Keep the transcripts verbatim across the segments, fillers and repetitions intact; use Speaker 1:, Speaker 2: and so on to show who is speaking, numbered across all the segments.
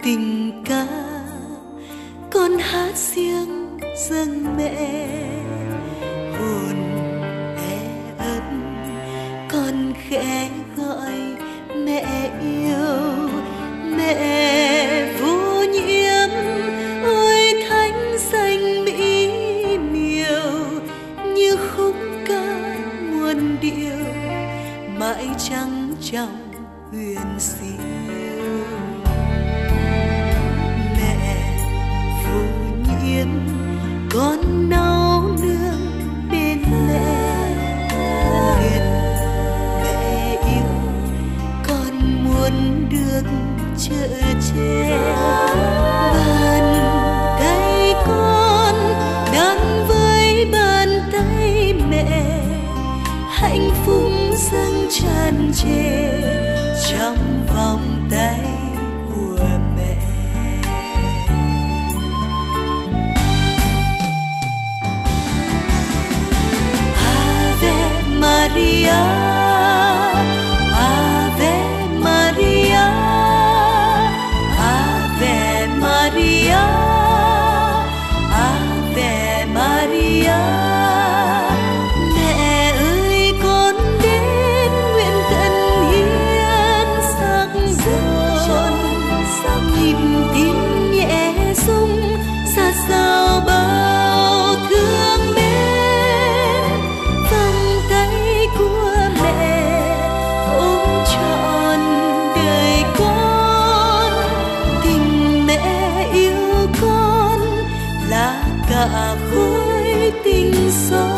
Speaker 1: tình ca con hát riêng dâng mẹ. Hồn e ấp con khẽ gọi mẹ yêu, mẹ vô nhiễm ôi thánh danh mỹ miều, như khúc ca muôn điệu mãi trắng trong huyền siêu. Mẹ vô nhiễm con nấu nương bên mẹ, nguyện mẹ yêu con muốn được chở che. Bàn tay con đang với bàn tay mẹ, hạnh phúc dâng tràn trề trong vòng tay của mẹ. Ave Maria, Ave Maria, Ave Maria, Ave Maria. Mẹ ơi con đến nguyện tận hiến sắc hồn, nhịp tim nhẹ rung sát sao bao thương mến. Vòng tay của mẹ ôm trọn đời con, tình mẹ yêu con là cả khối tình son.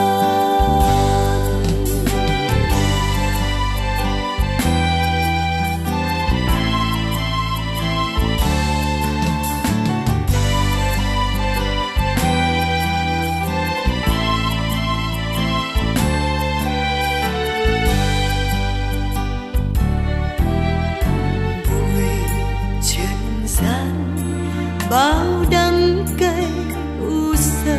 Speaker 1: Bao đắng cay u sầu,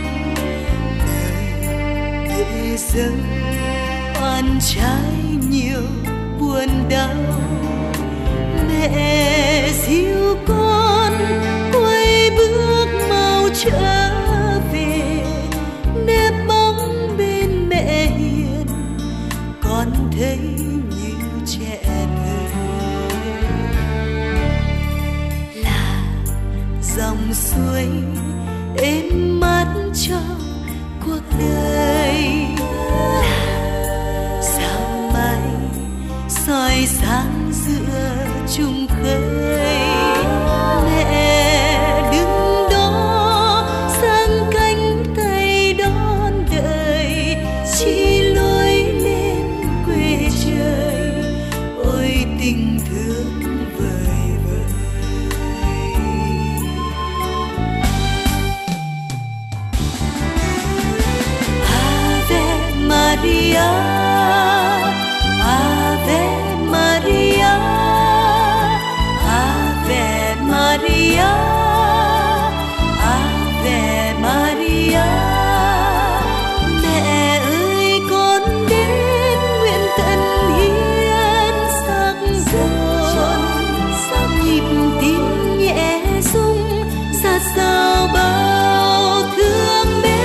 Speaker 1: đời để dâng oan trái nhiều buồn đau. Mẹ dìu con quay bước mau trở về, nếp bóng bên mẹ hiền con thấy như trẻ thơ. Dòng suối êm mát cho cuộc đời, là sao mai soi sáng giữa chung khơi. Mẹ đứng đó giang cánh tay đón đời, chỉ lối lên quê trời ôi tình thương vời vợi. Maria, Ave Maria, Ave Maria, Ave Maria. Mẹ ơi con đến nguyện tận hiến sắc hồn, nhịp tim nhẹ rung sát sao bao thương mến.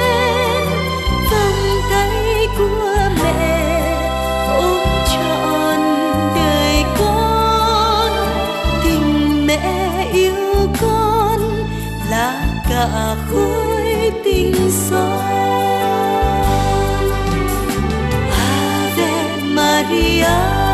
Speaker 1: Của mẹ ôm trọn đời con, tình mẹ yêu con là cả khối tình son. Ave Maria.